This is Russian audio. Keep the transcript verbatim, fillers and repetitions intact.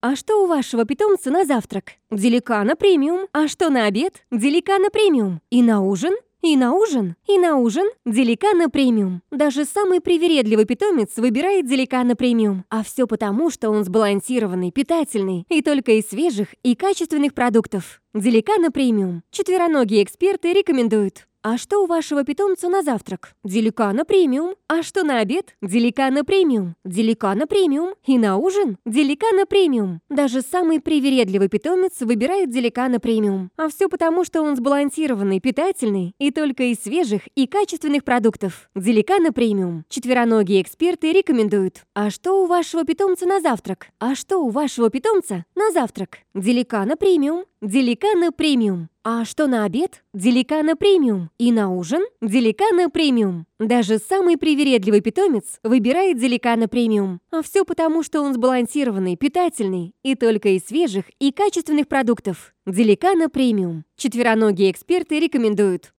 А что у вашего питомца на завтрак? Деликано премиум. А что на обед? Деликано премиум. И на ужин? И на ужин, и на ужин Деликано премиум. Даже самый привередливый питомец выбирает Деликано премиум. А все потому, что он сбалансированный, питательный и только из свежих и качественных продуктов. Деликано премиум. Четвероногие эксперты рекомендуют. А что у вашего питомца на завтрак? Деликано премиум. А что на обед? Деликано премиум. Деликано премиум. И на ужин? Деликано премиум. Даже самый привередливый питомец выбирает Деликано премиум. А все потому, что он сбалансированный, питательный и только из свежих и качественных продуктов. Деликано премиум. Четвероногие эксперты рекомендуют. А что у вашего питомца на завтрак? А что у вашего питомца на завтрак? Деликано премиум. Деликано премиум. А что на обед? Деликано премиум. И на ужин? Деликано премиум. Даже самый привередливый питомец выбирает Деликано премиум. А все потому, что он сбалансированный, питательный и только из свежих и качественных продуктов. Деликано премиум. Четвероногие эксперты рекомендуют.